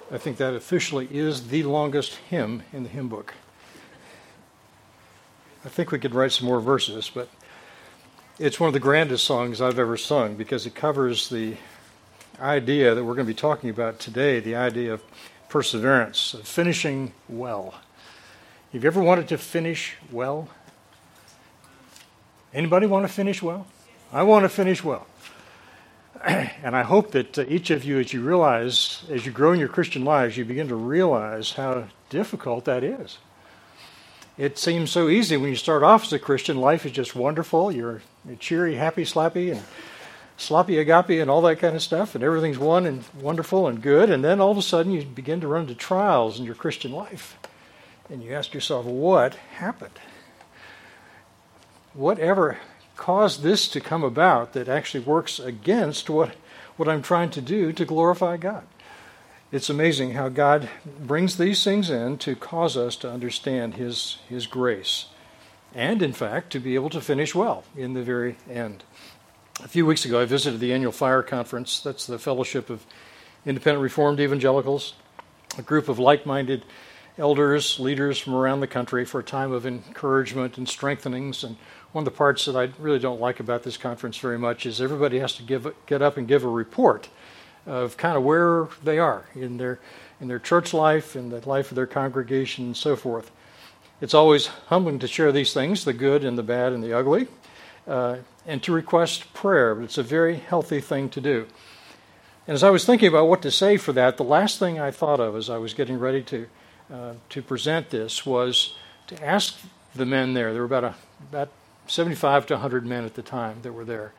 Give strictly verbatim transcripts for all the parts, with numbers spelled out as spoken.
I think that officially is the longest hymn in the hymn book. I think we could write some more verses, but it's one of the grandest songs I've ever sung because it covers the idea that we're going to be talking about today, the idea of perseverance, of finishing well. Have you ever wanted to finish well? Anybody want to finish well? I want to finish well. And I hope that uh, each of you, as you realize, as you grow in your Christian lives, you begin to realize how difficult that is. It seems so easy when you start off as a Christian. Life is just wonderful. You're, you're cheery, happy, slappy, and sloppy agape, and all that kind of stuff, and everything's one and wonderful and good. And then all of a sudden, you begin to run into trials in your Christian life, and you ask yourself, "What happened? Whatever caused this to come about that actually works against what, what I'm trying to do to glorify God?" It's amazing how God brings these things in to cause us to understand His, His grace, and in fact, to be able to finish well in the very end. A few weeks ago, I visited the annual FIRE conference. That's the Fellowship of Independent Reformed Evangelicals, a group of like-minded elders, leaders from around the country for a time of encouragement and strengthenings. And one of the parts that I really don't like about this conference very much is everybody has to give get up and give a report of kind of where they are in their in their church life, in the life of their congregation, and so forth. It's always humbling to share these things, the good and the bad and the ugly, uh, and to request prayer. But it's a very healthy thing to do. And as I was thinking about what to say for that, the last thing I thought of as I was getting ready to uh, to present this was to ask the men there. There were about a, about seventy-five to one hundred men at the time that were there,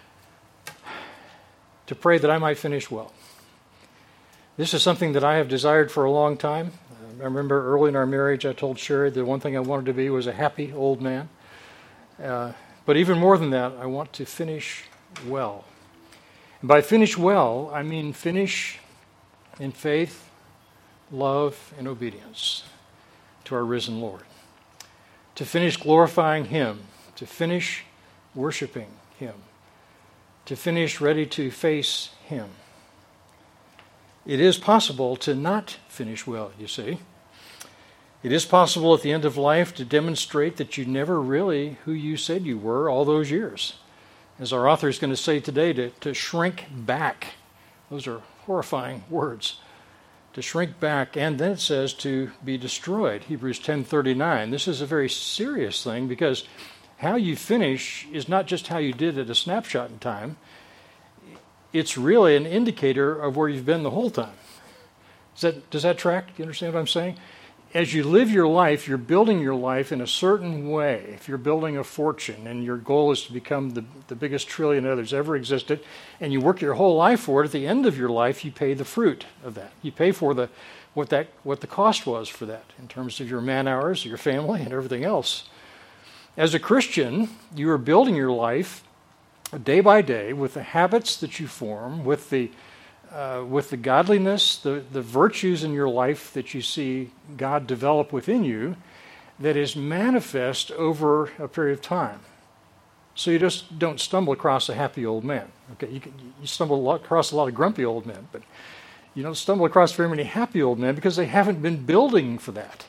to pray that I might finish well. This is something that I have desired for a long time. I remember early in our marriage, I told Sherry the one thing I wanted to be was a happy old man. Uh, but even more than that, I want to finish well. And by finish well, I mean finish in faith, love, and obedience to our risen Lord. To finish glorifying Him, to finish worshiping Him, to finish ready to face Him. It is possible to not finish well, you see. It is possible at the end of life to demonstrate that you never really who you said you were all those years. As our author is going to say today, to, to shrink back. Those are horrifying words. To shrink back, and then it says to be destroyed. Hebrews ten thirty-nine. This is a very serious thing because how you finish is not just how you did at a snapshot in time. It's really an indicator of where you've been the whole time. Does that, does that track? Do you understand what I'm saying? As you live your life, you're building your life in a certain way. If you're building a fortune and your goal is to become the, the biggest trillionaire that's ever existed, and you work your whole life for it, at the end of your life, you pay the fruit of that. You pay for the what that what the cost was for that in terms of your man hours, your family, and everything else. As a Christian, you are building your life day by day with the habits that you form, with the uh, with the godliness, the, the virtues in your life that you see God develop within you, that is manifest over a period of time. So you just don't stumble across a happy old man. Okay, you, can, you stumble a lot, across a lot of grumpy old men, but you don't stumble across very many happy old men because they haven't been building for that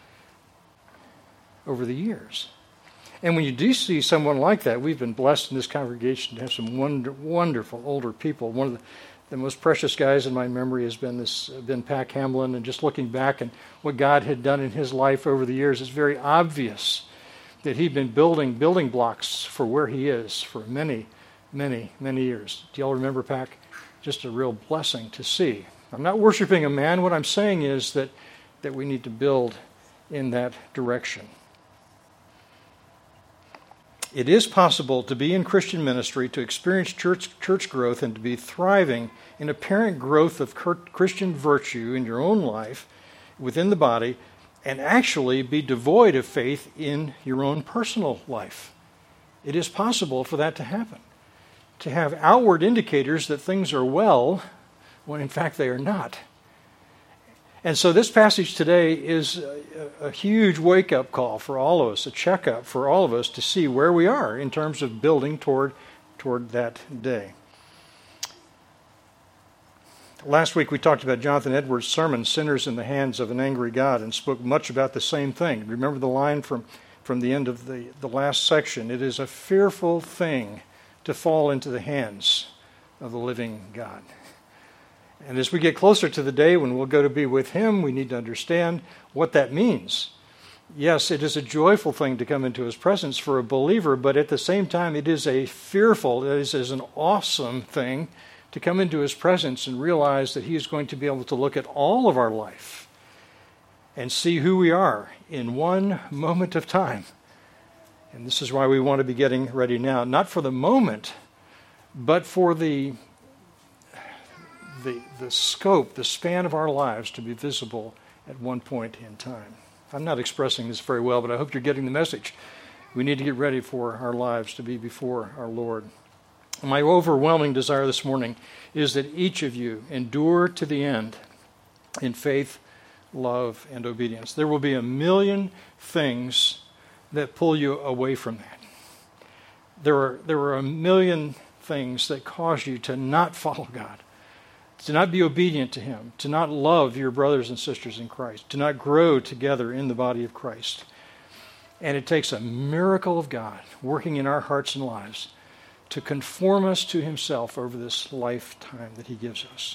over the years. And when you do see someone like that, we've been blessed in this congregation to have some wonder, wonderful older people. One of the, the most precious guys in my memory has been this, uh, been Pac Hamlin. And just looking back and what God had done in his life over the years, it's very obvious that he'd been building building blocks for where he is for many, many, many years. Do y'all remember Pac? Just a real blessing to see. I'm not worshiping a man. What I'm saying is that that we need to build in that direction. It is possible to be in Christian ministry, to experience church church growth, and to be thriving in apparent growth of Christian virtue in your own life, within the body, and actually be devoid of faith in your own personal life. It is possible for that to happen. To have outward indicators that things are well, when in fact they are not. And so this passage today is a, a huge wake-up call for all of us, a checkup for all of us to see where we are in terms of building toward, toward that day. Last week we talked about Jonathan Edwards' sermon, Sinners in the Hands of an Angry God, and spoke much about the same thing. Remember the line from, from the end of the, the last section. It is a fearful thing to fall into the hands of the living God. And as we get closer to the day when we'll go to be with Him, we need to understand what that means. Yes, it is a joyful thing to come into His presence for a believer, but at the same time it is a fearful, it is, is an awesome thing to come into His presence and realize that He is going to be able to look at all of our life and see who we are in one moment of time. And this is why we want to be getting ready now, not for the moment, but for the, the, the scope, the span of our lives to be visible at one point in time. I'm not expressing this very well, but I hope you're getting the message. We need to get ready for our lives to be before our Lord. My overwhelming desire this morning is that each of you endure to the end in faith, love, and obedience. There will be a million things that pull you away from that. There are, there are a million things that cause you to not follow God, to not be obedient to Him, to not love your brothers and sisters in Christ, to not grow together in the body of Christ. And it takes a miracle of God working in our hearts and lives to conform us to Himself over this lifetime that He gives us.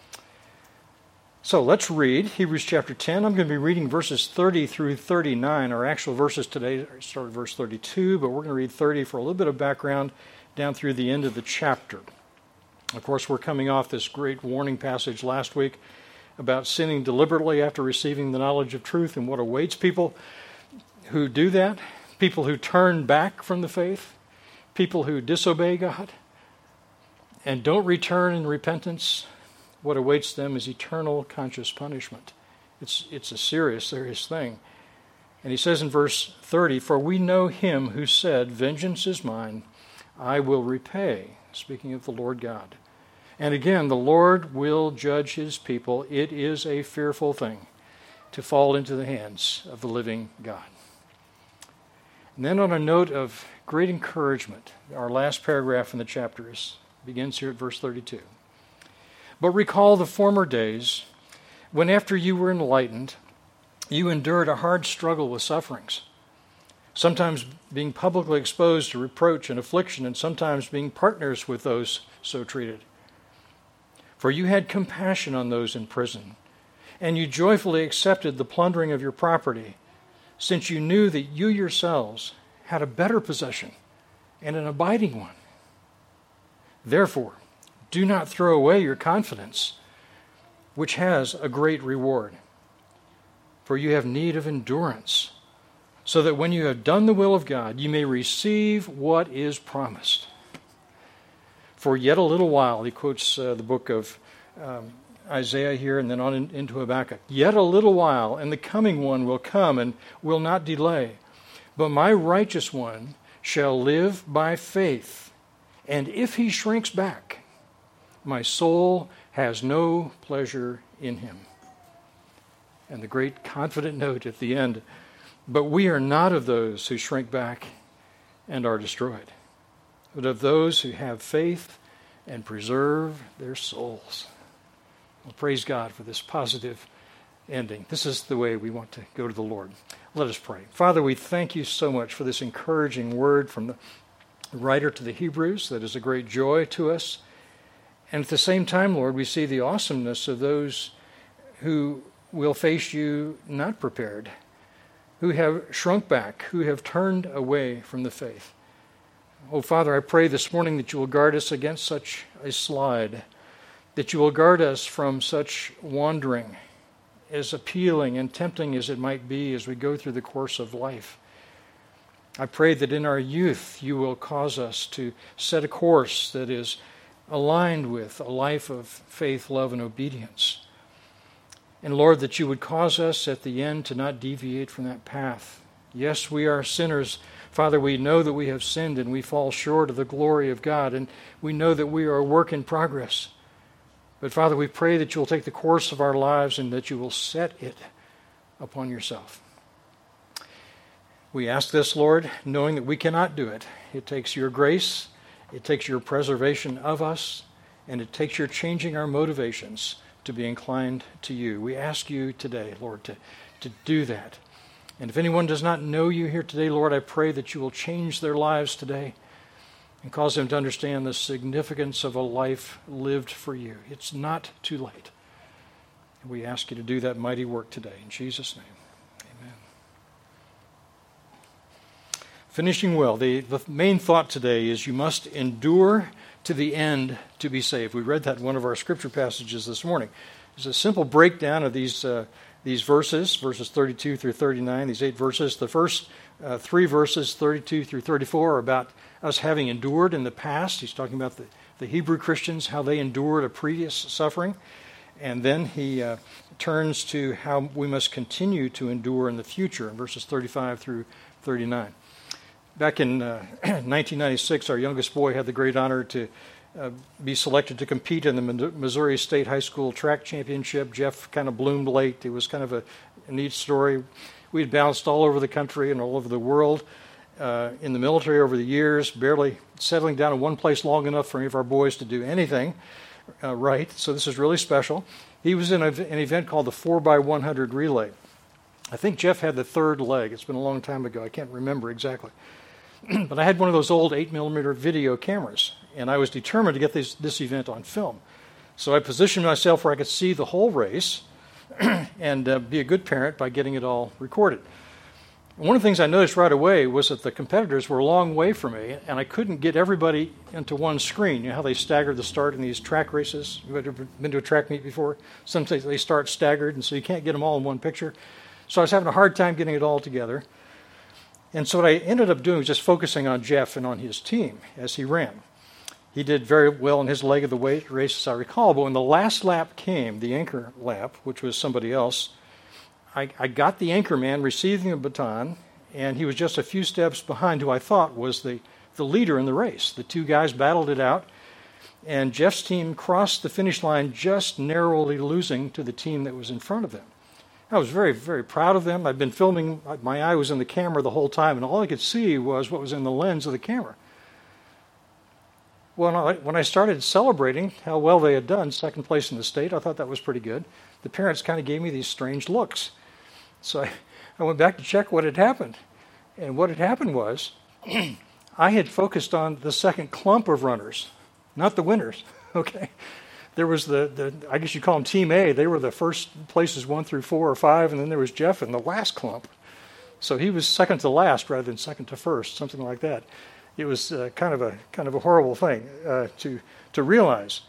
So let's read Hebrews chapter ten. I'm going to be reading verses thirty through thirty-nine. Our actual verses today start at verse thirty-two, but we're going to read thirty for a little bit of background down through the end of the chapter. Of course, we're coming off this great warning passage last week about sinning deliberately after receiving the knowledge of truth and what awaits people who do that, people who turn back from the faith, people who disobey God and don't return in repentance. What awaits them is eternal conscious punishment. It's, it's a serious, serious thing. And he says in verse thirty, "For we know Him who said, 'Vengeance is mine, I will repay,'" speaking of the Lord God. "And again, the Lord will judge His people. It is a fearful thing to fall into the hands of the living God." And then on a note of great encouragement, our last paragraph in the chapter is, begins here at verse thirty-two. "But recall the former days when after you were enlightened, you endured a hard struggle with sufferings, sometimes being publicly exposed to reproach and affliction, and sometimes being partners with those so treated. For you had compassion on those in prison, and you joyfully accepted the plundering of your property, since you knew that you yourselves had a better possession and an abiding one. Therefore, do not throw away your confidence, which has a great reward. For you have need of endurance, so that when you have done the will of God, you may receive what is promised. For yet a little while," he quotes uh, the book of um, Isaiah here and then on in, into Habakkuk, "Yet a little while, and the coming one will come and will not delay. But my righteous one shall live by faith, and if he shrinks back, my soul has no pleasure in him." And the great confident note at the end, "But we are not of those who shrink back and are destroyed, but of those who have faith and preserve their souls." Well, praise God for this positive ending. This is the way we want to go to the Lord. Let us pray. Father, we thank you so much for this encouraging word from the writer to the Hebrews that is a great joy to us. And at the same time, Lord, we see the awesomeness of those who will face you not prepared, who have shrunk back, who have turned away from the faith. Oh, Father, I pray this morning that you will guard us against such a slide, that you will guard us from such wandering, as appealing and tempting as it might be as we go through the course of life. I pray that in our youth you will cause us to set a course that is aligned with a life of faith, love, and obedience. And Lord, that you would cause us at the end to not deviate from that path. Yes, we are sinners. Father, we know that we have sinned and we fall short of the glory of God, and we know that we are a work in progress. But Father, we pray that you will take the course of our lives and that you will set it upon yourself. We ask this, Lord, knowing that we cannot do it. It takes your grace, it takes your preservation of us, and it takes your changing our motivations to be inclined to you. We ask you today, Lord, to, to do that. And if anyone does not know you here today, Lord, I pray that you will change their lives today and cause them to understand the significance of a life lived for you. It's not too late. And we ask you to do that mighty work today. In Jesus' name, amen. Finishing well, the, the main thought today is you must endure to the end to be saved. We read that in one of our scripture passages this morning. It's a simple breakdown of these uh, these verses, verses thirty-two through thirty-nine, these eight verses. The first uh, three verses, thirty-two through thirty-four, are about us having endured in the past. He's talking about the, the Hebrew Christians, how they endured a previous suffering. And then he uh, turns to how we must continue to endure in the future in verses thirty-five through thirty-nine. Back in uh, nineteen ninety-six, our youngest boy had the great honor to uh, be selected to compete in the Missouri State High School Track Championship. Jeff kind of bloomed late. It was kind of a, a neat story. We had bounced all over the country and all over the world uh, in the military over the years, barely settling down in one place long enough for any of our boys to do anything uh, right. So this is really special. He was in a, an event called the four by one hundred relay. I think Jeff had the third leg. It's been a long time ago. I can't remember exactly. But I had one of those old eight millimeter video cameras, and I was determined to get this, this event on film. So I positioned myself where I could see the whole race and uh, be a good parent by getting it all recorded. One of the things I noticed right away was that the competitors were a long way from me, and I couldn't get everybody into one screen. You know how they stagger the start in these track races? You've ever been to a track meet before? Sometimes they start staggered, and so you can't get them all in one picture. So I was having a hard time getting it all together. And so what I ended up doing was just focusing on Jeff and on his team as he ran. He did very well in his leg of the weight race, as I recall, but when the last lap came, the anchor lap, which was somebody else, I, I got the anchor man receiving the baton, and he was just a few steps behind who I thought was the, the leader in the race. The two guys battled it out, and Jeff's team crossed the finish line just narrowly losing to the team that was in front of them. I was very, very proud of them. I'd been filming, my eye was in the camera the whole time, and all I could see was what was in the lens of the camera. Well, when I started celebrating how well they had done, second place in the state, I thought that was pretty good. The parents kind of gave me these strange looks. So I, I went back to check what had happened. And what had happened was, I had focused on the second clump of runners, not the winners, okay? There was the, the, I guess you call them Team A. They were the first places one through four or five, and then there was Jeff in the last clump. So he was second to last rather than second to first, something like that. It was uh, kind of a kind of a horrible thing uh, to to realize.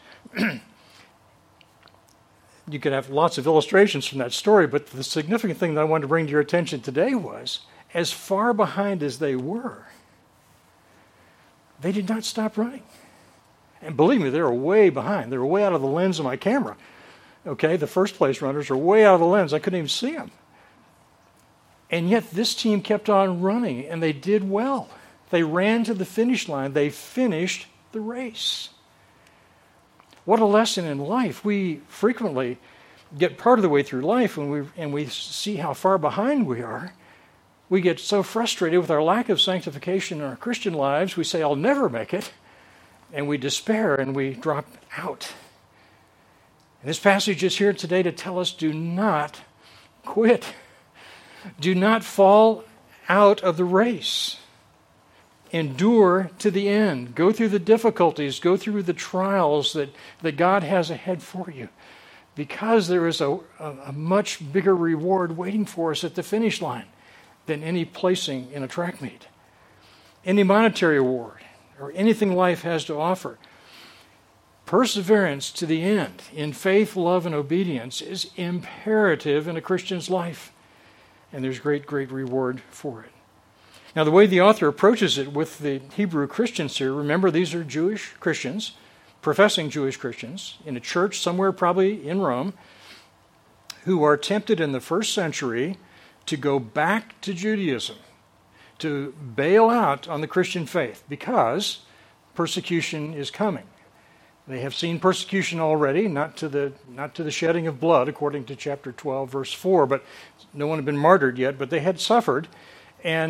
You could have lots of illustrations from that story, but the significant thing that I wanted to bring to your attention today was, as far behind as they were, they did not stop running. And believe me, they were way behind. They were way out of the lens of my camera. Okay, the first place runners are way out of the lens. I couldn't even see them. And yet this team kept on running, and they did well. They ran to the finish line. They finished the race. What a lesson in life. We frequently get part of the way through life and we, and we see how far behind we are. We get so frustrated with our lack of sanctification in our Christian lives, we say, I'll never make it. And we despair and we drop out. And this passage is here today to tell us, do not quit. Do not fall out of the race. Endure to the end. Go through the difficulties. Go through the trials that, that God has ahead for you. Because there is a, a, a much bigger reward waiting for us at the finish line than any placing in a track meet. Any monetary award or anything life has to offer. Perseverance to the end in faith, love, and obedience is imperative in a Christian's life. And there's great, great reward for it. Now, the way the author approaches it with the Hebrew Christians here, remember these are Jewish Christians, professing Jewish Christians, in a church somewhere probably in Rome, who are tempted in the first century to go back to Judaism, to bail out on the Christian faith because persecution is coming. They have seen persecution already, not to the not to the shedding of blood, according to chapter twelve, verse four, but no one had been martyred yet, but they had suffered, and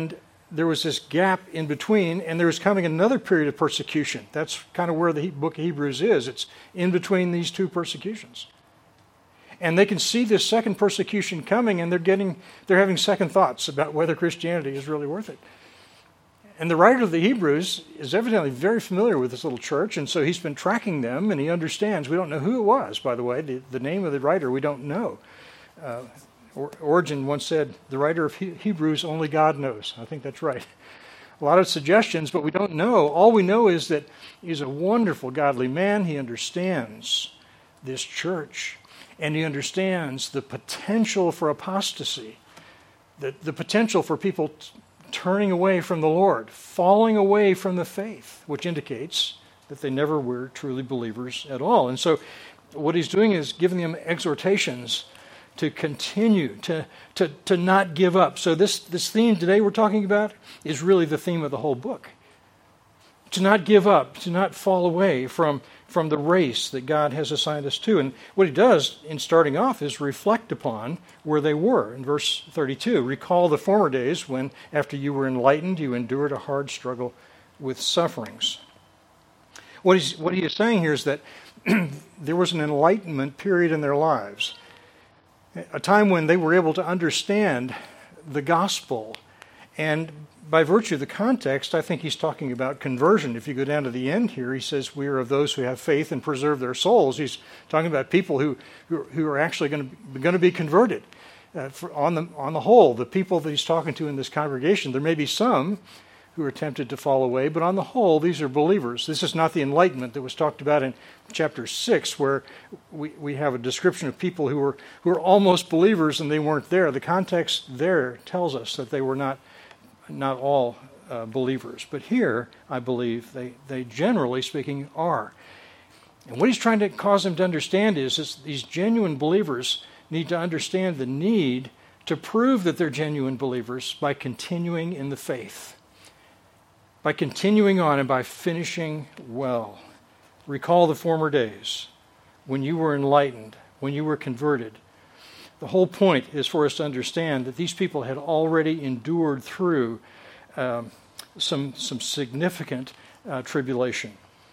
there was this gap in between, and there was coming another period of persecution. That's kind of where the book of Hebrews is. It's in between these two persecutions. And they can see this second persecution coming, and they're getting, they're having second thoughts about whether Christianity is really worth it. And the writer of the Hebrews is evidently very familiar with this little church, and so he's been tracking them, and he understands. We don't know who it was, by the way. The, the name of the writer, we don't know. Uh, Origen once said, the writer of he- Hebrews, only God knows. I think that's right. A lot of suggestions, but we don't know. All we know is that he's a wonderful, godly man. He understands this church, and he understands the potential for apostasy, the, the potential for people t- turning away from the Lord, falling away from the faith, which indicates that they never were truly believers at all. And so what he's doing is giving them exhortations to continue, to, to, to not give up. So this, this theme today we're talking about is really the theme of the whole book. To not give up, to not fall away from, from the race that God has assigned us to. And what he does in starting off is reflect upon where they were. In verse thirty-two, recall the former days when, after you were enlightened, you endured a hard struggle with sufferings. What he's, what he is saying here is that there was an enlightenment period in their lives, a time when they were able to understand the gospel. And by virtue of the context, I think he's talking about conversion. If you go down to the end here, he says, we are of those who have faith and preserve their souls. He's talking about people who, who, who are actually going to, going to be converted. Uh, for, on, the, on the whole, the people that he's talking to in this congregation, there may be some who are tempted to fall away, but on the whole, these are believers. This is not the enlightenment that was talked about in chapter six, where we, we have a description of people who were, who were almost believers and they weren't there. The context there tells us that they were not not all uh, believers. But here, I believe, they, they generally speaking are. And what he's trying to cause them to understand is, is these genuine believers need to understand the need to prove that they're genuine believers by continuing in the faith, by continuing on and by finishing well. Recall the former days when you were enlightened, when you were converted. The whole point is for us to understand that these people had already endured through um, some, some significant uh, tribulation.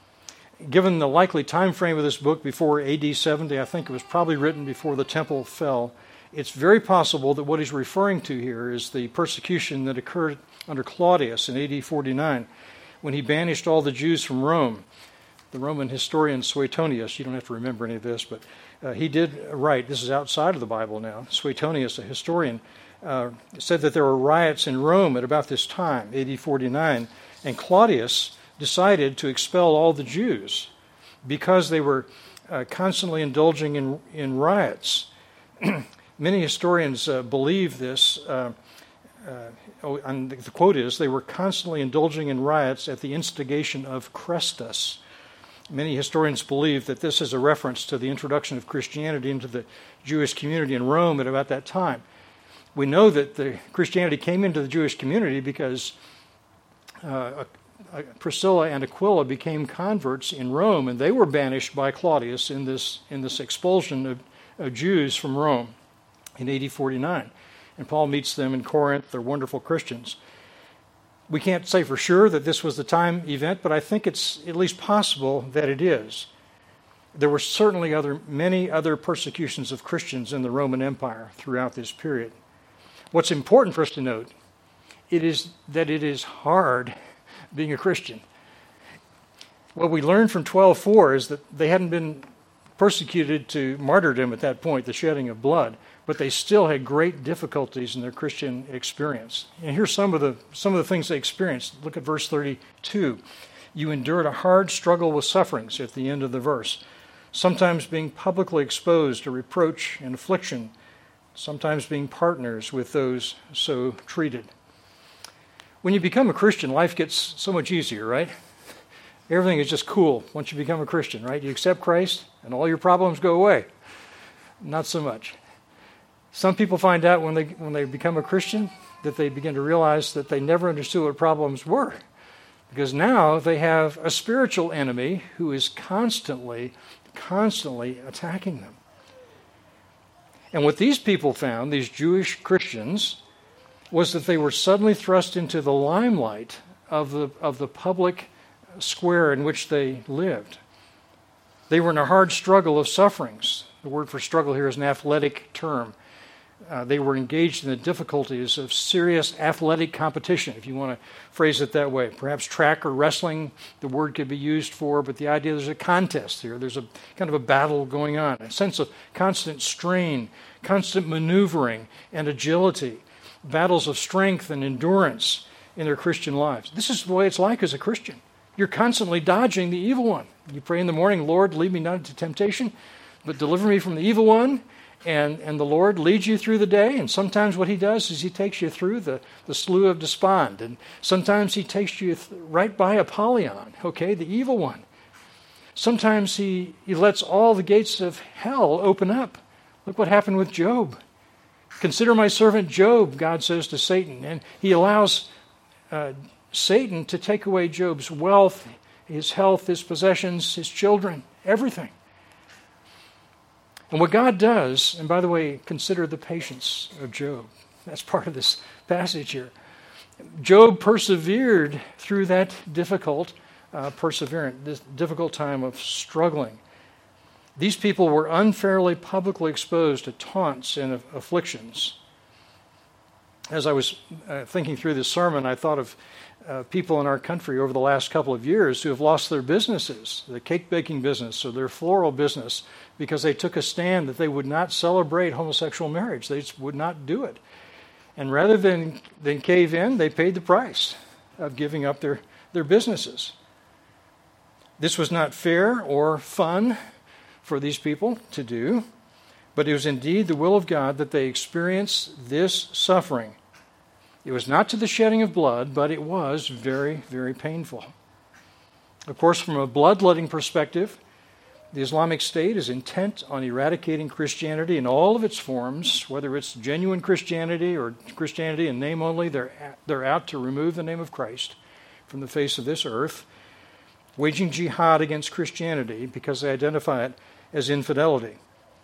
Given the likely time frame of this book before A D seventy, I think it was probably written before the temple fell, it's very possible that what he's referring to here is the persecution that occurred under Claudius in A D forty-nine, when he banished all the Jews from Rome. The Roman historian Suetonius, you don't have to remember any of this, but uh, he did write, this is outside of the Bible now, Suetonius, a historian, uh, said that there were riots in Rome at about this time, A D forty-nine, and Claudius decided to expel all the Jews because they were uh, constantly indulging in, in riots. Many historians uh, believe this. Uh, uh, oh, and the quote is, they were constantly indulging in riots at the instigation of Chrestus. Many historians believe that this is a reference to the introduction of Christianity into the Jewish community in Rome at about that time. We know that the Christianity came into the Jewish community because uh, Priscilla and Aquila became converts in Rome, and they were banished by Claudius in this in this expulsion of, of Jews from Rome in A D forty-nine. And Paul meets them in Corinth. They're wonderful Christians. We can't say for sure that this was the time event, but I think it's at least possible that it is. There were certainly other many other persecutions of Christians in the Roman Empire throughout this period. What's important for us to note it is that it is hard being a Christian. What we learned from twelve four is that they hadn't been persecuted to martyrdom at that point, the shedding of blood, but they still had great difficulties in their Christian experience. And here's some of the some of the things they experienced. Look at verse thirty-two. You endured a hard struggle with sufferings at the end of the verse, sometimes being publicly exposed to reproach and affliction, sometimes being partners with those so treated. When you become a Christian, life gets so much easier, right? Everything is just cool once you become a Christian, right? You accept Christ and all your problems go away. Not so much. Some people find out when they when they become a Christian that they begin to realize that they never understood what problems were, because now they have a spiritual enemy who is constantly, constantly attacking them. And what these people found, these Jewish Christians, was that they were suddenly thrust into the limelight of the, of the public square in which they lived. They were in a hard struggle of sufferings. The word for struggle here is an athletic term. Uh, they were engaged in the difficulties of serious athletic competition, if you want to phrase it that way. Perhaps track or wrestling, the word could be used for, but the idea there's a contest here. There's a kind of a battle going on, a sense of constant strain, constant maneuvering and agility, battles of strength and endurance in their Christian lives. This is the way it's like as a Christian. You're constantly dodging the evil one. You pray in the morning, Lord, lead me not into temptation, but deliver me from the evil one. And, and the Lord leads you through the day, and sometimes what he does is he takes you through the, the slough of despond, and sometimes he takes you th- right by Apollyon, okay, the evil one. Sometimes he, he lets all the gates of hell open up. Look what happened with Job. Consider my servant Job, God says to Satan, and he allows uh, Satan to take away Job's wealth, his health, his possessions, his children, everything. And what God does, and by the way, consider the patience of Job. That's part of this passage here. Job persevered through that difficult, uh, perseverant, this difficult time of struggling. These people were unfairly publicly exposed to taunts and afflictions. As I was uh, thinking through this sermon, I thought of uh, people in our country over the last couple of years who have lost their businesses, the cake baking business or their floral business, because they took a stand that they would not celebrate homosexual marriage. They just would not do it. And rather than, than cave in, they paid the price of giving up their, their businesses. This was not fair or fun for these people to do, but it was indeed the will of God that they experience this suffering. It was not to the shedding of blood, but it was very, very painful. Of course, from a bloodletting perspective, the Islamic State is intent on eradicating Christianity in all of its forms, whether it's genuine Christianity or Christianity in name only. They're, they're out to remove the name of Christ from the face of this earth, waging jihad against Christianity because they identify it as infidelity.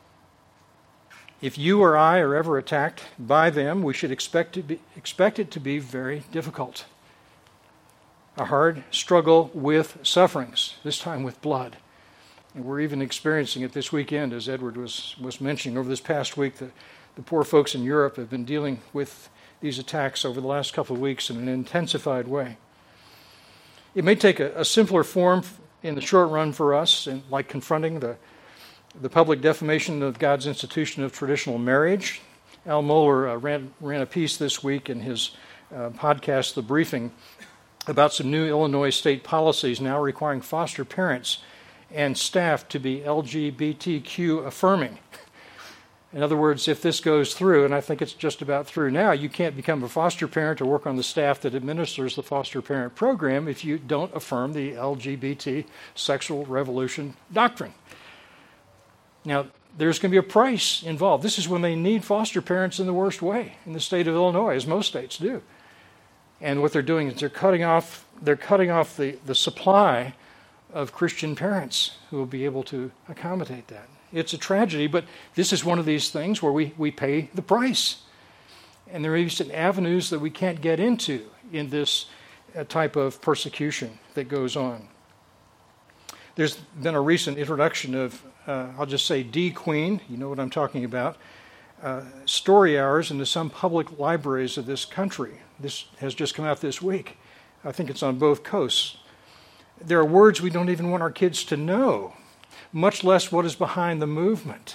If you or I are ever attacked by them, we should expect, to be, expect it to be very difficult. A hard struggle with sufferings, this time with blood. And we're even experiencing it this weekend, as Edward was, was mentioning. Over this past week, the, the poor folks in Europe have been dealing with these attacks over the last couple of weeks in an intensified way. It may take a, a simpler form in the short run for us, and like confronting the, the public defamation of God's institution of traditional marriage. Al Mohler uh, ran, ran a piece this week in his uh, podcast, The Briefing, about some new Illinois state policies now requiring foster parents and staff to be L G B T Q affirming. In other words, if this goes through, and I think it's just about through now, you can't become a foster parent or work on the staff that administers the foster parent program if you don't affirm the L G B T sexual revolution doctrine. Now, there's going to be a price involved. This is when they need foster parents in the worst way in the state of Illinois, as most states do. And what they're doing is they're cutting off, they're cutting off the, the supply of Christian parents who will be able to accommodate that. It's a tragedy, but this is one of these things where we, we pay the price. And there are some avenues that we can't get into in this uh, type of persecution that goes on. There's been a recent introduction of, uh, I'll just say D Queen, you know what I'm talking about, uh, story hours into some public libraries of this country. This has just come out this week. I think it's on both coasts. There are words we don't even want our kids to know, much less what is behind the movement.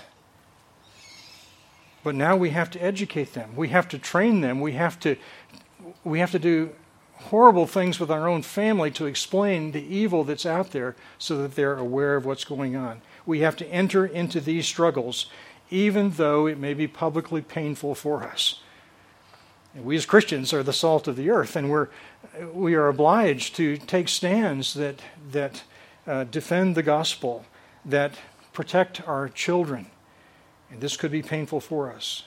But now we have to educate them. We have to train them. We have to, we have to do horrible things with our own family to explain the evil that's out there so that they're aware of what's going on. We have to enter into these struggles, even though it may be publicly painful for us. And we as Christians are the salt of the earth, and we're we are obliged to take stands that that uh, defend the gospel, that protect our children. And this could be painful for us.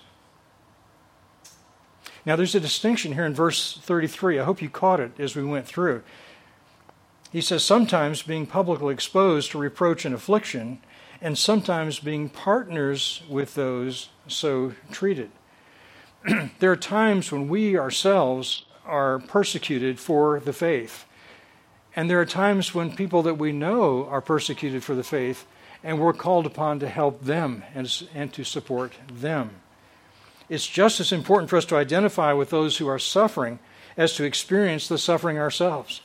Now, there's a distinction here in verse thirty-three. I hope you caught it as we went through. He says, sometimes being publicly exposed to reproach and affliction, and sometimes being partners with those so treated. There are times when we ourselves are persecuted for the faith. And there are times when people that we know are persecuted for the faith, and we're called upon to help them and, and to support them. It's just as important for us to identify with those who are suffering as to experience the suffering ourselves.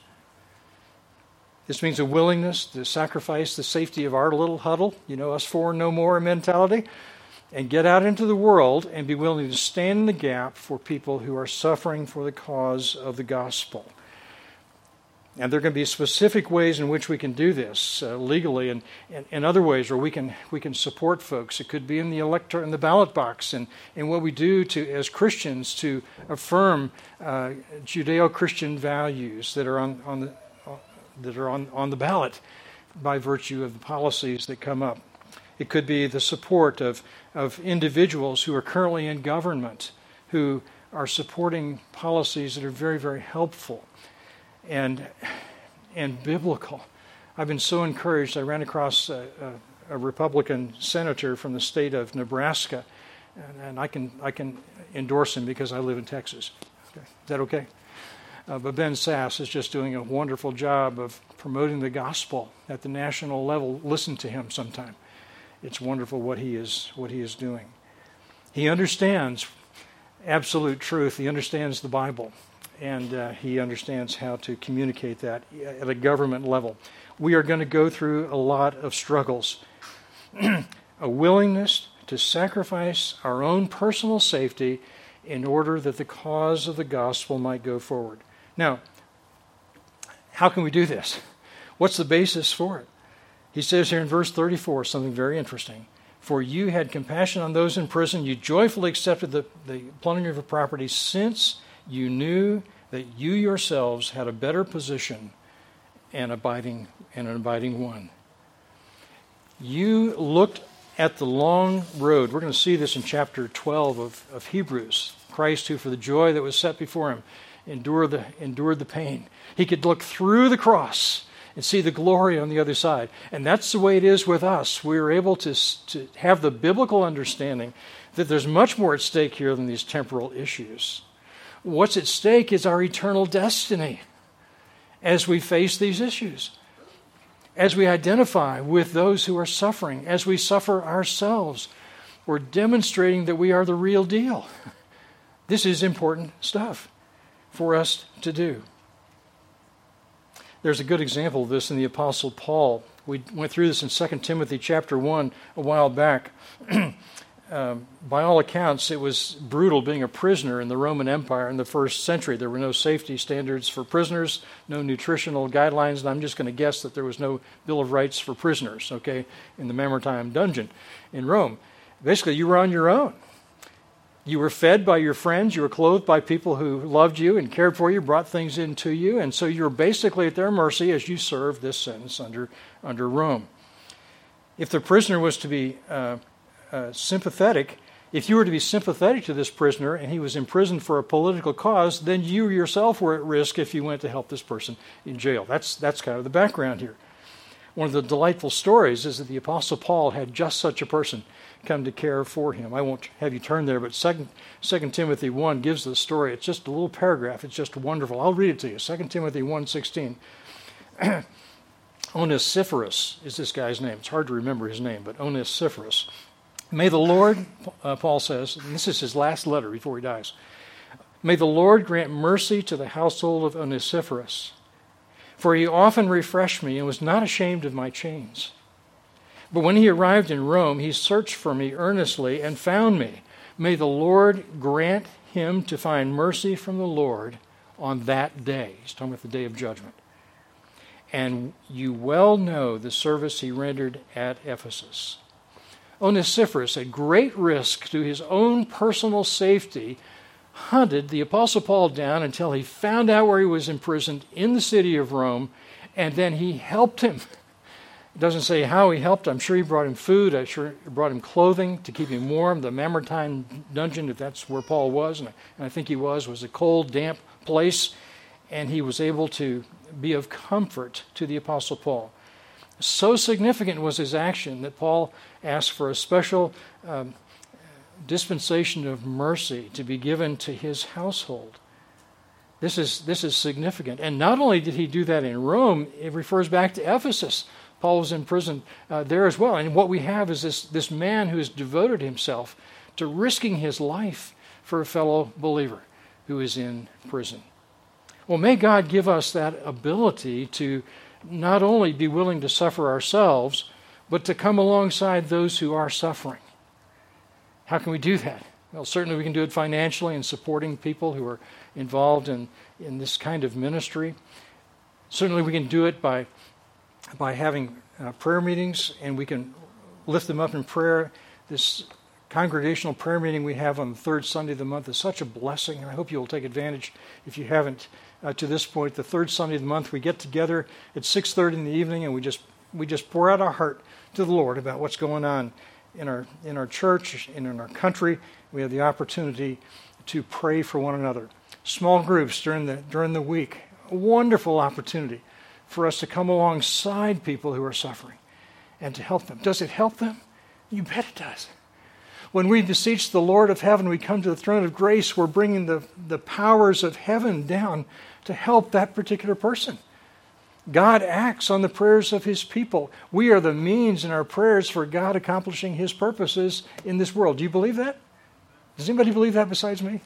This means a willingness to sacrifice the safety of our little huddle, you know, us four no more mentality, and get out into the world and be willing to stand in the gap for people who are suffering for the cause of the gospel. And there are going to be specific ways in which we can do this uh, legally, and, and, and other ways where we can we can support folks. It could be in the elector in the ballot box, and, and what we do to as Christians to affirm uh, Judeo-Christian values that are on on the uh, that are on, on the ballot by virtue of the policies that come up. It could be the support of of individuals who are currently in government, who are supporting policies that are very, very helpful and and biblical. I've been so encouraged. I ran across a, a, a Republican senator from the state of Nebraska, and, and I can I can endorse him because I live in Texas. Okay. Is that okay? Uh, but Ben Sass is just doing a wonderful job of promoting the gospel at the national level. Listen to him sometime. It's wonderful what he is what he is doing. He understands absolute truth. He understands the Bible. And uh, he understands how to communicate that at a government level. We are going to go through a lot of struggles. A willingness to sacrifice our own personal safety in order that the cause of the gospel might go forward. Now, how can we do this? What's the basis for it? He says here in verse thirty-four something very interesting. For you had compassion on those in prison. You joyfully accepted the, the plundering of the property, since you knew that you yourselves had a better position and abiding and an abiding one. You looked at the long road. We're going to see this in chapter twelve of, of Hebrews. Christ, who for the joy that was set before him endured the endured the pain. He could look through the cross and see the glory on the other side. And that's the way it is with us. We are able to, to have the biblical understanding that there's much more at stake here than these temporal issues. What's at stake is our eternal destiny as we face these issues, as we identify with those who are suffering, as we suffer ourselves. We're demonstrating that we are the real deal. This is important stuff for us to do. There's a good example of this in the Apostle Paul. We went through this in Second Timothy chapter one a while back. Um, by all accounts, it was brutal being a prisoner in the Roman Empire in the first century. There were no safety standards for prisoners, no nutritional guidelines, and I'm just going to guess that there was no Bill of Rights for prisoners, okay, in the Mamertine dungeon in Rome. Basically, you were on your own. You were fed by your friends. You were clothed by people who loved you and cared for you, brought things into you, and so you were basically at their mercy as you served this sentence under, under Rome. If the prisoner was to be uh, Uh, sympathetic, if you were to be sympathetic to this prisoner and he was imprisoned for a political cause, then you yourself were at risk if you went to help this person in jail. That's that's kind of the background here. One of the delightful stories is that the Apostle Paul had just such a person come to care for him. I won't have you turn there, but Second Timothy one gives the story. It's just a little paragraph. It's just wonderful. I'll read it to you. Second Timothy one sixteen. Onesiphorus is this guy's name. It's hard to remember his name, but Onesiphorus. May the Lord, uh, Paul says, and this is his last letter before he dies, may the Lord grant mercy to the household of Onesiphorus, for he often refreshed me and was not ashamed of my chains. But when he arrived in Rome, he searched for me earnestly and found me. May the Lord grant him to find mercy from the Lord on that day. He's talking about the day of judgment. And you well know the service he rendered at Ephesus. Onesiphorus, at great risk to his own personal safety, hunted the Apostle Paul down until he found out where he was imprisoned in the city of Rome, and then he helped him. It doesn't say how he helped. I'm sure he brought him food. I'm sure he brought him clothing to keep him warm. The Mamertine dungeon, if that's where Paul was, and I think he was, was a cold, damp place, and he was able to be of comfort to the Apostle Paul. So significant was his action that Paul asked for a special um, dispensation of mercy to be given to his household. This is, this is significant. And not only did he do that in Rome, it refers back to Ephesus. Paul was in prison uh, there as well. And what we have is this, this man who has devoted himself to risking his life for a fellow believer who is in prison. Well, may God give us that ability to not only be willing to suffer ourselves, but to come alongside those who are suffering. How can we do that? Well, certainly we can do it financially in supporting people who are involved in, in this kind of ministry. Certainly we can do it by, by having uh, prayer meetings, and we can lift them up in prayer. This congregational prayer meeting we have on the third Sunday of the month is such a blessing, and I hope you'll take advantage if you haven't uh, to this point. The third Sunday of the month, we get together at six thirty in the evening, and we just we just pour out our heart to the Lord about what's going on in our in our church and in our country. We have the opportunity to pray for one another. Small groups during the during the week, a wonderful opportunity for us to come alongside people who are suffering and to help them. Does it help them? You bet it does. When we beseech the Lord of heaven, we come to the throne of grace, we're bringing the, the powers of heaven down to help that particular person. God acts on the prayers of his people. We are the means in our prayers for God accomplishing his purposes in this world. Do you believe that? Does anybody believe that besides me?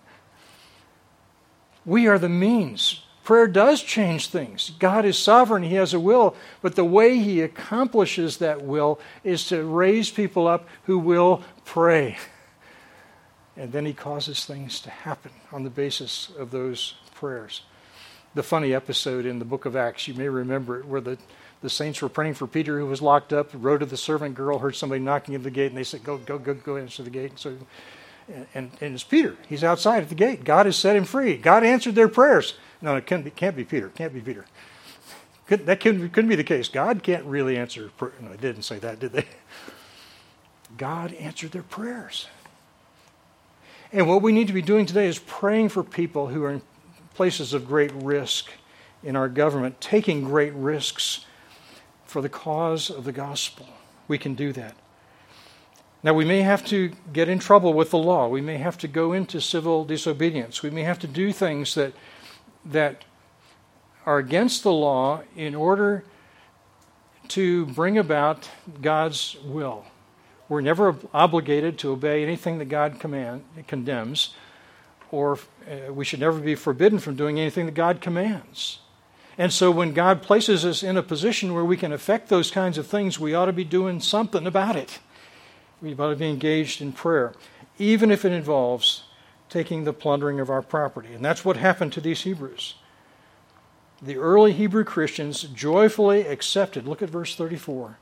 We are the means. Prayer does change things. God is sovereign. He has a will. But the way he accomplishes that will is to raise people up who will pray. And then he causes things to happen on the basis of those prayers. The funny episode in the book of Acts, you may remember it, where the, the saints were praying for Peter, who was locked up, rode to the servant girl, heard somebody knocking at the gate, and they said, go, go, go, go answer the gate. And so, and, and it's Peter. He's outside at the gate. God has set him free. God answered their prayers. No, it can't be, can't be Peter. Can't be Peter. Could, that couldn't, couldn't be the case. God can't really answer prayer. No, they didn't say that, did they? God answered their prayers. And what we need to be doing today is praying for people who are in places of great risk in our government, taking great risks for the cause of the gospel. We can do that. Now, we may have to get in trouble with the law. We may have to go into civil disobedience. We may have to do things that that are against the law in order to bring about God's will. We're never obligated to obey anything that God command, condemns, or uh, we should never be forbidden from doing anything that God commands. And so when God places us in a position where we can affect those kinds of things, we ought to be doing something about it. We ought to be engaged in prayer, even if it involves taking the plundering of our property. And that's what happened to these Hebrews. The early Hebrew Christians joyfully accepted. Look at verse thirty-four.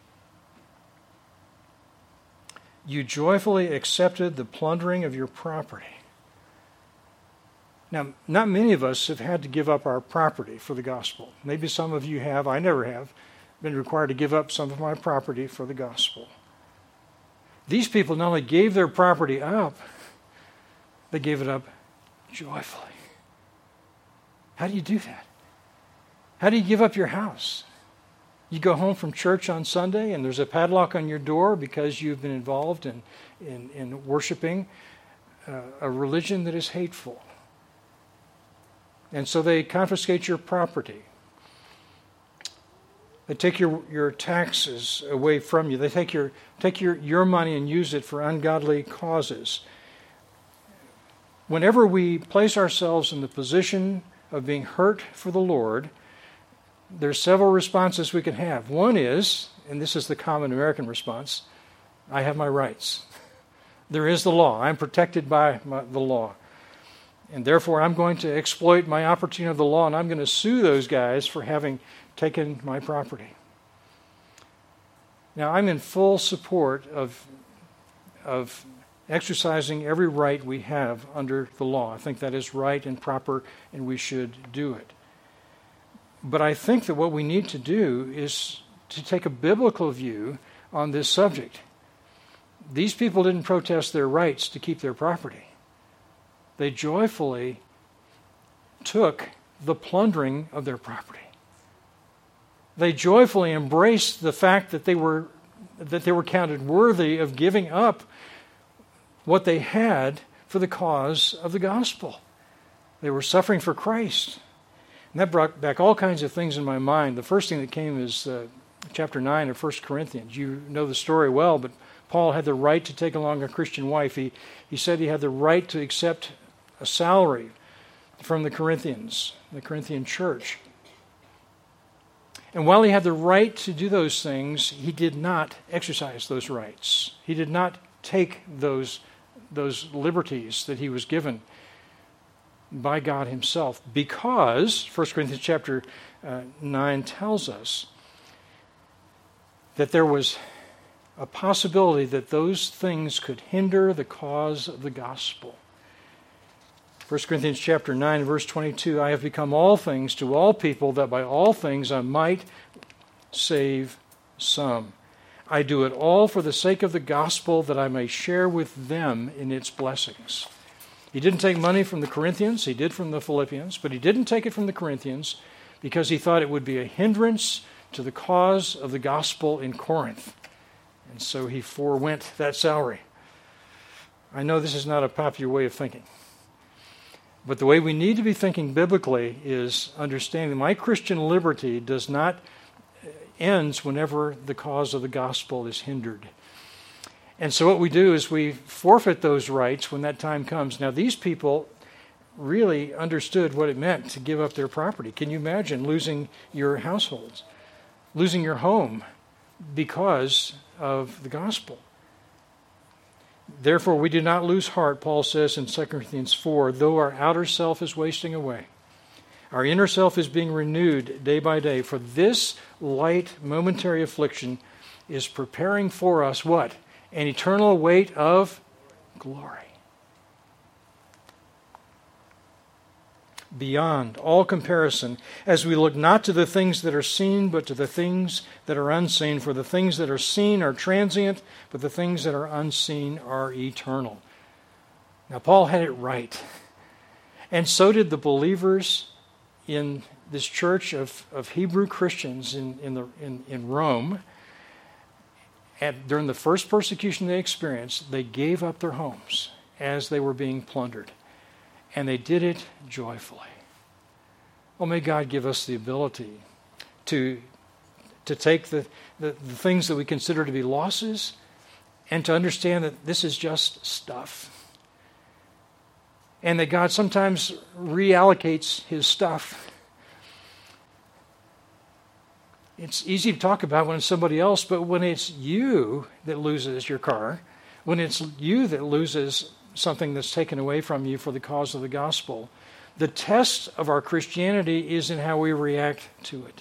You joyfully accepted the plundering of your property. Now, not many of us have had to give up our property for the gospel. Maybe some of you have. I never have been required to give up some of my property for the gospel. These people not only gave their property up, they gave it up joyfully. How do you do that? How do you give up your house? You go home from church on Sunday and there's a padlock on your door because you've been involved in, in, in worshiping uh, a religion that is hateful. And so they confiscate your property. They take your, your taxes away from you. They take your take your, your money and use it for ungodly causes. Whenever we place ourselves in the position of being hurt for the Lord, there's several responses we can have. One is, and this is the common American response, I have my rights. There is the law. I'm protected by my, the law. And therefore, I'm going to exploit my opportunity of the law, and I'm going to sue those guys for having taken my property. Now, I'm in full support of, of exercising every right we have under the law. I think that is right and proper, and we should do it. But I think that what we need to do is to take a biblical view on this subject. These people didn't protest their rights to keep their property. They joyfully took the plundering of their property. They joyfully embraced the fact that they were that they were counted worthy of giving up what they had for the cause of the gospel. They were suffering for Christ. And that brought back all kinds of things in my mind. The first thing that came is uh, chapter nine of First Corinthians. You know the story well, but Paul had the right to take along a Christian wife. He, he said he had the right to accept a salary from the Corinthians, the Corinthian church. And while he had the right to do those things, he did not exercise those rights. He did not take those, those liberties that he was given by God himself, because First Corinthians chapter uh, nine tells us that there was a possibility that those things could hinder the cause of the gospel. First Corinthians chapter nine, verse twenty-two, I have become all things to all people, that by all things I might save some. I do it all for the sake of the gospel, that I may share with them in its blessings. He didn't take money from the Corinthians, he did from the Philippians, but he didn't take it from the Corinthians because he thought it would be a hindrance to the cause of the gospel in Corinth. And so he forewent that salary. I know this is not a popular way of thinking, but the way we need to be thinking biblically is understanding my Christian liberty does not ends whenever the cause of the gospel is hindered. And so what we do is we forfeit those rights when that time comes. Now, these people really understood what it meant to give up their property. Can you imagine losing your households, losing your home because of the gospel? Therefore, we do not lose heart, Paul says in Second Corinthians four, though our outer self is wasting away. Our inner self is being renewed day by day, for this light momentary affliction is preparing for us what? An eternal weight of glory. Beyond all comparison, as we look not to the things that are seen, but to the things that are unseen. For the things that are seen are transient, but the things that are unseen are eternal. Now, Paul had it right. And so did the believers in this church of, of Hebrew Christians in, in, the, in, in Rome. And during the first persecution they experienced, they gave up their homes as they were being plundered. And they did it joyfully. Well, may God give us the ability to, to take the, the, the things that we consider to be losses and to understand that this is just stuff. And that God sometimes reallocates his stuff. It's easy to talk about when it's somebody else, but when it's you that loses your car, when it's you that loses something that's taken away from you for the cause of the gospel, the test of our Christianity is in how we react to it.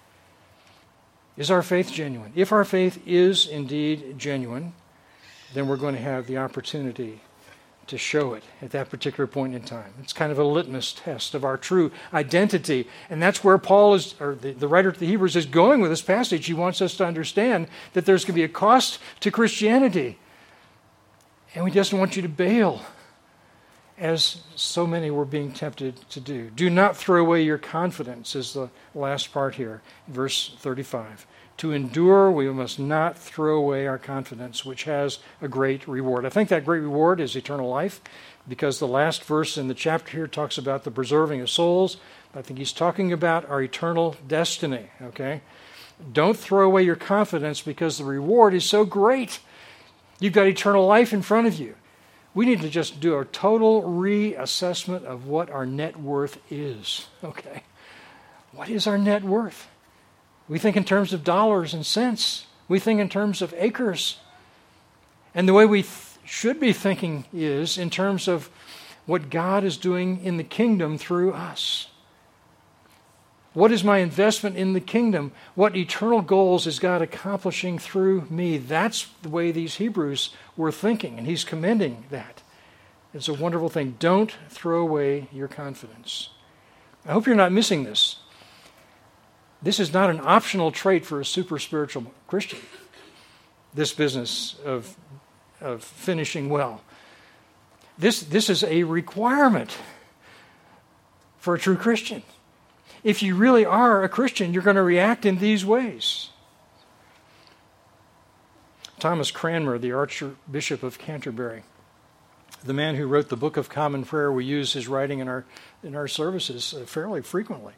Is our faith genuine? If our faith is indeed genuine, then we're going to have the opportunity to show it at that particular point in time. It's kind of a litmus test of our true identity. And that's where Paul is, or the, the writer to the Hebrews is going with this passage. He wants us to understand that there's going to be a cost to Christianity. And he doesn't want you to bail, as so many were being tempted to do. Do not throw away your confidence, is the last part here, verse thirty-five. To endure, we must not throw away our confidence, which has a great reward. I think that great reward is eternal life, because the last verse in the chapter here talks about the preserving of souls. I think he's talking about our eternal destiny, okay? Don't throw away your confidence because the reward is so great. You've got eternal life in front of you. We need to just do a total reassessment of what our net worth is, okay? What is our net worth? We think in terms of dollars and cents. We think in terms of acres. And the way we th- should be thinking is in terms of what God is doing in the kingdom through us. What is my investment in the kingdom? What eternal goals is God accomplishing through me? That's the way these Hebrews were thinking, and he's commending that. It's a wonderful thing. Don't throw away your confidence. I hope you're not missing this. This is not an optional trait for a super spiritual Christian, this business of, of finishing well. This, this is a requirement for a true Christian. If you really are a Christian, you're going to react in these ways. Thomas Cranmer, the Archbishop of Canterbury, the man who wrote the Book of Common Prayer, we use his writing in our in our services fairly frequently,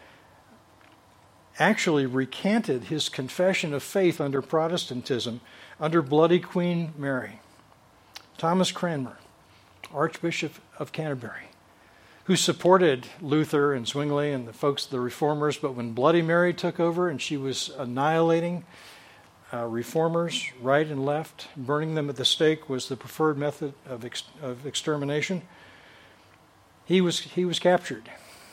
actually recanted his confession of faith under Protestantism, under Bloody Queen Mary. Thomas Cranmer, Archbishop of Canterbury, who supported Luther and Zwingli and the folks, the reformers, but when Bloody Mary took over and she was annihilating uh, reformers right and left, burning them at the stake was the preferred method of, ex- of extermination, he was he was captured.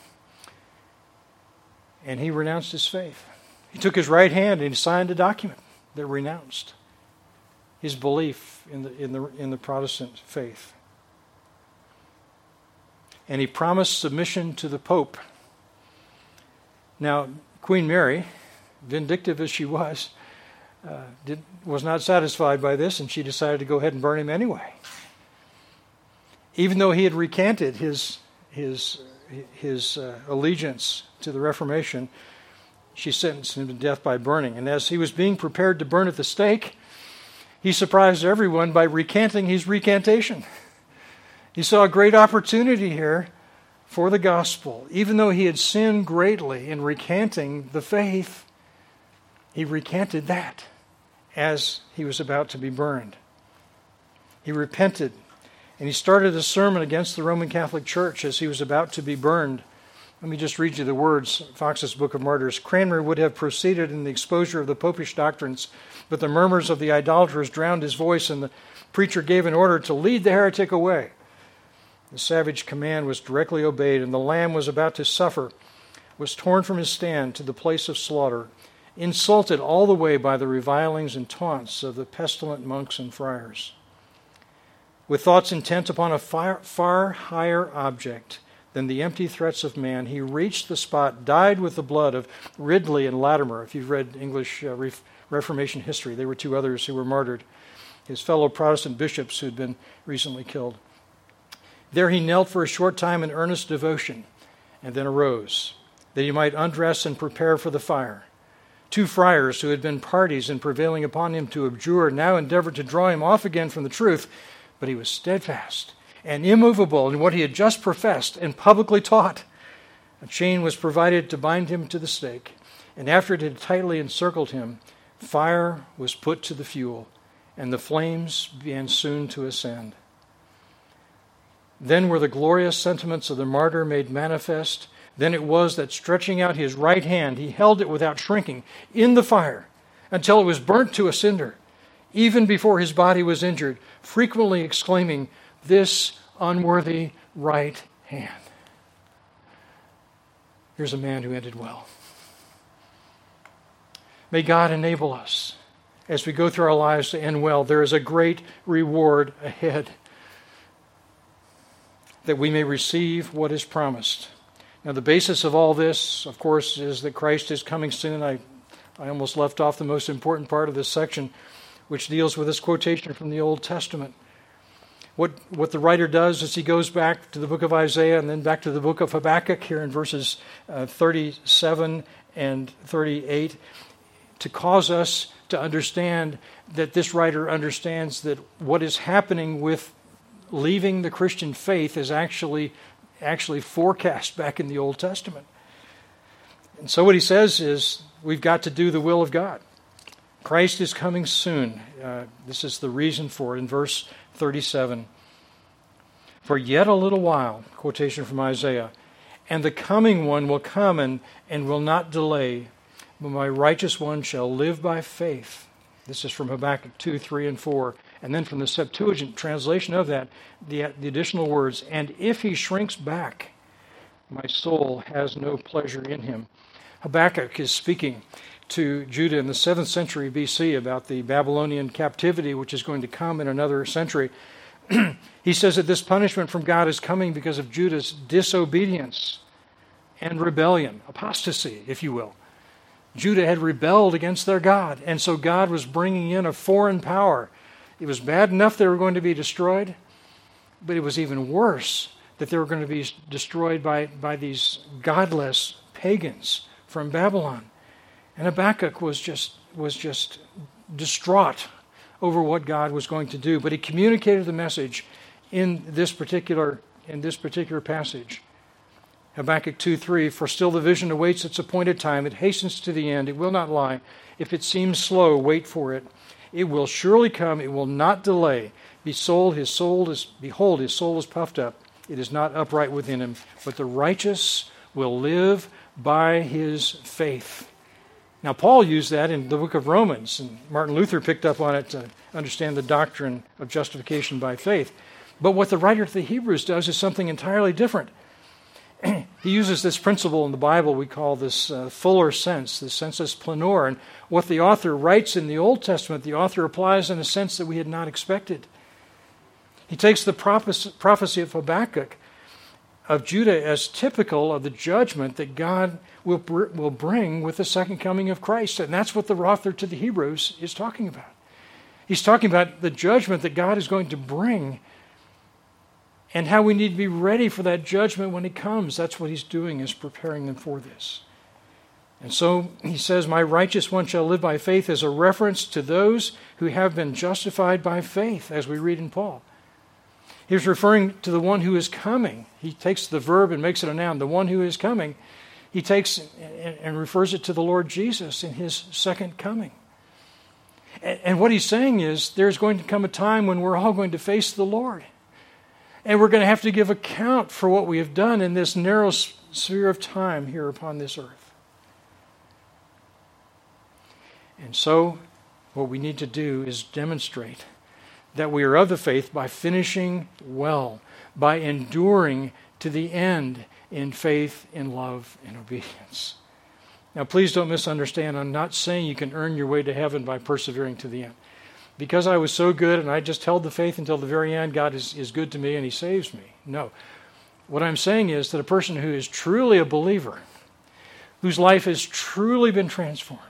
And he renounced his faith. He took his right hand and he signed a document that renounced his belief in the in the in the Protestant faith. And he promised submission to the Pope. Now, Queen Mary, vindictive as she was, uh, did, was not satisfied by this, and she decided to go ahead and burn him anyway. Even though he had recanted his his his uh, allegiance to the Reformation, she sentenced him to death by burning. And as he was being prepared to burn at the stake, he surprised everyone by recanting his recantation. He saw a great opportunity here for the gospel. Even though he had sinned greatly in recanting the faith, he recanted that as he was about to be burned. He repented, and he started a sermon against the Roman Catholic Church as he was about to be burned. Let me just read you the words, Fox's Book of Martyrs. Cranmer would have proceeded in the exposure of the popish doctrines, but the murmurs of the idolaters drowned his voice, and the preacher gave an order to lead the heretic away. The savage command was directly obeyed, and the lamb was about to suffer, was torn from his stand to the place of slaughter, insulted all the way by the revilings and taunts of the pestilent monks and friars. With thoughts intent upon a far, far higher object than the empty threats of man, he reached the spot, dyed with the blood of Ridley and Latimer. If you've read English uh, Re- Reformation history, they were two others who were martyred, his fellow Protestant bishops who had been recently killed. There he knelt for a short time in earnest devotion, and then arose, that he might undress and prepare for the fire. Two friars who had been parties in prevailing upon him to abjure now endeavored to draw him off again from the truth, but he was steadfast and immovable in what he had just professed and publicly taught. A chain was provided to bind him to the stake, and after it had tightly encircled him, fire was put to the fuel, and the flames began soon to ascend. Then were the glorious sentiments of the martyr made manifest. Then it was that, stretching out his right hand, he held it without shrinking in the fire until it was burnt to a cinder, even before his body was injured, frequently exclaiming, "This unworthy right hand." Here's a man who ended well. May God enable us as we go through our lives to end well. There is a great reward ahead, that we may receive what is promised. Now, the basis of all this, of course, is that Christ is coming soon. I, I almost left off the most important part of this section, which deals with this quotation from the Old Testament. What, what the writer does is he goes back to the book of Isaiah and then back to the book of Habakkuk here in verses uh, thirty-seven and thirty-eight to cause us to understand that this writer understands that what is happening with leaving the Christian faith is actually actually forecast back in the Old Testament. And so what he says is we've got to do the will of God. Christ is coming soon. Uh, this is the reason for it in verse thirty-seven. For yet a little while, quotation from Isaiah, and the coming one will come and, and will not delay, but my righteous one shall live by faith. This is from Habakkuk two, three, and four. And then from the Septuagint translation of that, the, the additional words, and if he shrinks back, my soul has no pleasure in him. Habakkuk is speaking to Judah in the seventh century B C about the Babylonian captivity, which is going to come in another century. He says that this punishment from God is coming because of Judah's disobedience and rebellion, apostasy, if you will. Judah had rebelled against their God, and so God was bringing in a foreign power. It was bad enough they were going to be destroyed, but it was even worse that they were going to be destroyed by, by these godless pagans from Babylon. And Habakkuk was just, was just distraught over what God was going to do. But he communicated the message, in this particular in this particular passage. Habakkuk two three, for still the vision awaits its appointed time. It hastens to the end. It will not lie. If it seems slow, wait for it. It will surely come. It will not delay. Behold, his soul is, behold, his soul is puffed up. It is not upright within him. But the righteous will live by his faith. Now, Paul used that in the book of Romans, and Martin Luther picked up on it to understand the doctrine of justification by faith. But what the writer to the Hebrews does is something entirely different. He uses this principle in the Bible we call this uh, fuller sense, the sensus plenior. And what the author writes in the Old Testament, the author applies in a sense that we had not expected. He takes the prophecy of Habakkuk of Judah as typical of the judgment that God will, will bring with the second coming of Christ. And that's what the author to the Hebrews is talking about. He's talking about the judgment that God is going to bring and how we need to be ready for that judgment when it comes. That's what he's doing, is preparing them for this. And so he says, my righteous one shall live by faith, as a reference to those who have been justified by faith, as we read in Paul. He's referring to the one who is coming. He takes the verb and makes it a noun. The one who is coming, he takes and refers it to the Lord Jesus in his second coming. And what he's saying is, there's going to come a time when we're all going to face the Lord. And we're going to have to give account for what we have done in this narrow sphere of time here upon this earth. And so, what we need to do is demonstrate that we are of the faith by finishing well, by enduring to the end in faith, in love, and obedience. Now, please don't misunderstand. I'm not saying you can earn your way to heaven by persevering to the end. Because I was so good and I just held the faith until the very end, God is, is good to me and he saves me. No. What I'm saying is that a person who is truly a believer, whose life has truly been transformed,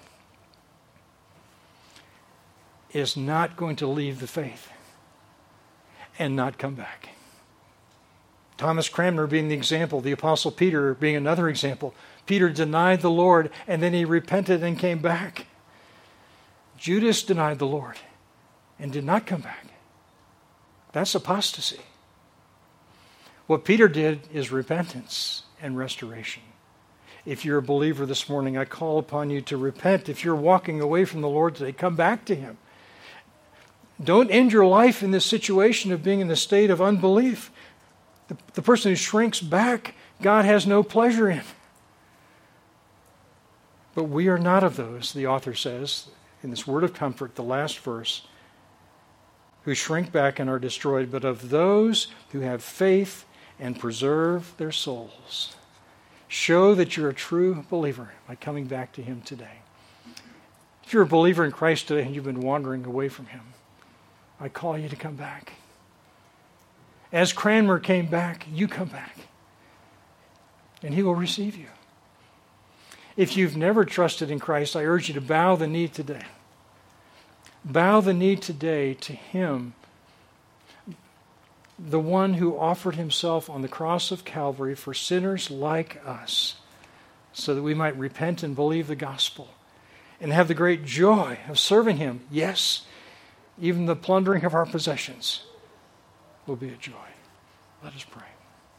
is not going to leave the faith and not come back. Thomas Cranmer being the example, the Apostle Peter being another example. Peter denied the Lord and then he repented and came back. Judas denied the Lord and did not come back. That's apostasy. What Peter did is repentance and restoration. If you're a believer this morning, I call upon you to repent. If you're walking away from the Lord today, come back to him. Don't end your life in this situation of being in the state of unbelief. The, the person who shrinks back, God has no pleasure in. But we are not of those, the author says, in this word of comfort, the last verse, who shrink back and are destroyed, but of those who have faith and preserve their souls. Show that you're a true believer by coming back to him today. If you're a believer in Christ today and you've been wandering away from him, I call you to come back. As Cranmer came back, you come back. And he will receive you. If you've never trusted in Christ, I urge you to bow the knee today. Bow the knee today to him, the one who offered himself on the cross of Calvary for sinners like us, so that we might repent and believe the gospel and have the great joy of serving him. Yes, even the plundering of our possessions will be a joy. Let us pray.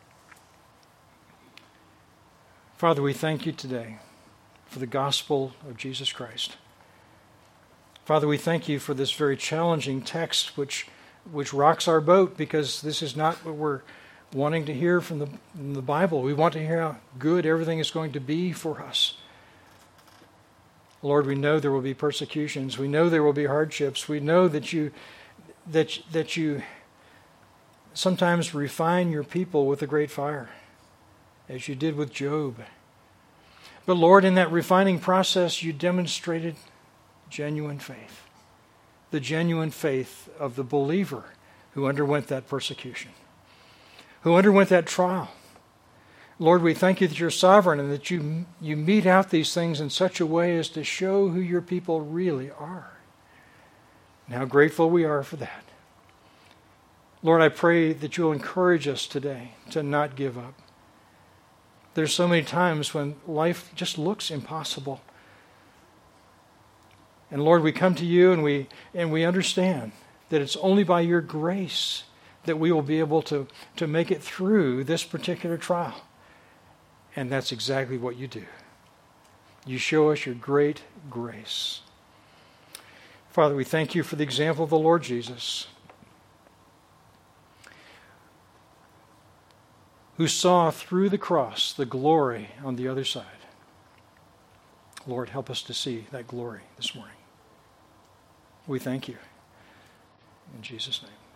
Father, we thank you today for the gospel of Jesus Christ. Father, we thank you for this very challenging text which which rocks our boat, because this is not what we're wanting to hear from the, from the Bible. We want to hear how good everything is going to be for us. Lord, we know there will be persecutions. We know there will be hardships. We know that you that that you sometimes refine your people with a great fire, as you did with Job. But Lord, in that refining process, you demonstrated genuine faith. The genuine faith of the believer who underwent that persecution, who underwent that trial. Lord, we thank you that you're sovereign and that you, you mete out these things in such a way as to show who your people really are. And how grateful we are for that. Lord, I pray that you'll encourage us today to not give up. There's so many times when life just looks impossible. And Lord, we come to you and we and we understand that it's only by your grace that we will be able to, to make it through this particular trial. And that's exactly what you do. You show us your great grace. Father, we thank you for the example of the Lord Jesus, who saw through the cross the glory on the other side. Lord, help us to see that glory this morning. We thank you. In Jesus' name.